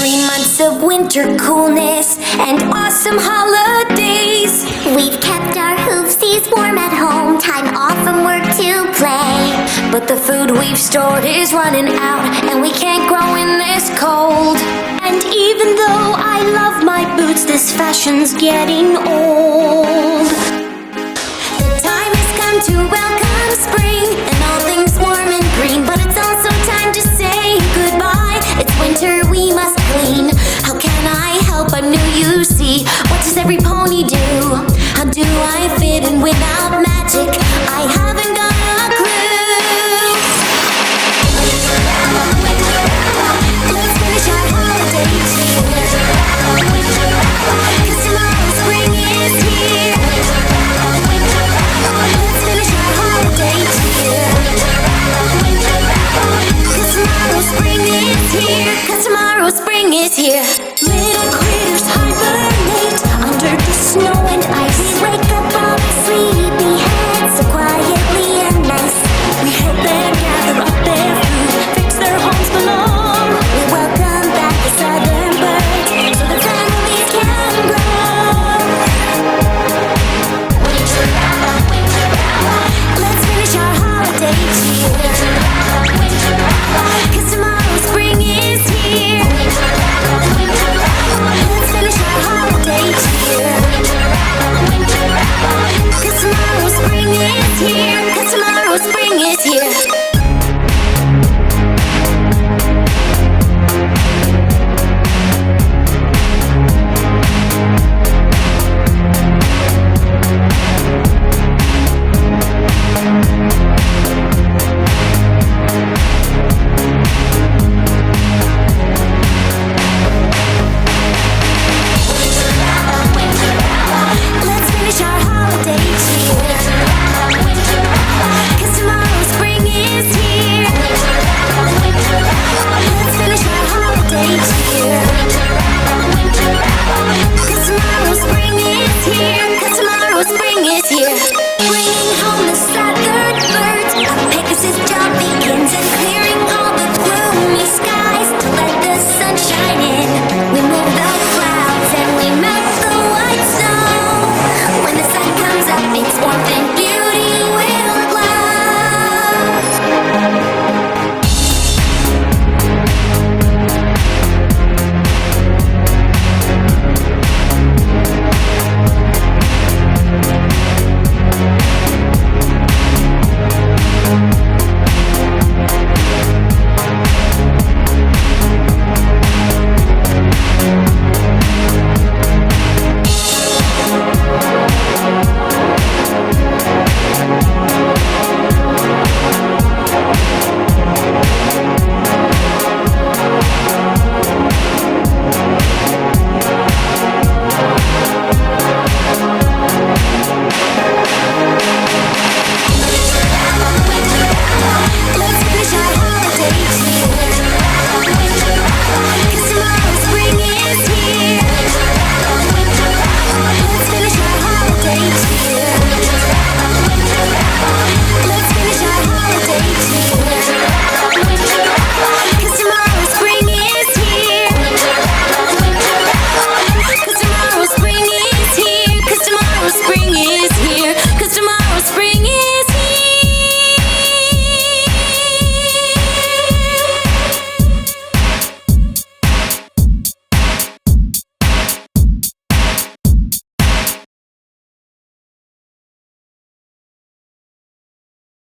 3 months of winter coolness and awesome holidays. We've kept our hoofsies warm at home, time off from work to play. But the food we've stored is running out, and we can't grow in this cold. And even though I love my boots, this fashion's getting old. The time has come to welcome spring, and all things warm and green. But it's also time to say goodbye. It's winter, we must clean. How can I help but knew you see? What does every pony do? How do I fit in without magic? I haven't got a clue. Let's finish our holiday cheer, 'cause tomorrow spring is here. Let's finish our holiday cheer, 'cause tomorrow spring is here. 'Cause tomorrow spring is here. Little critter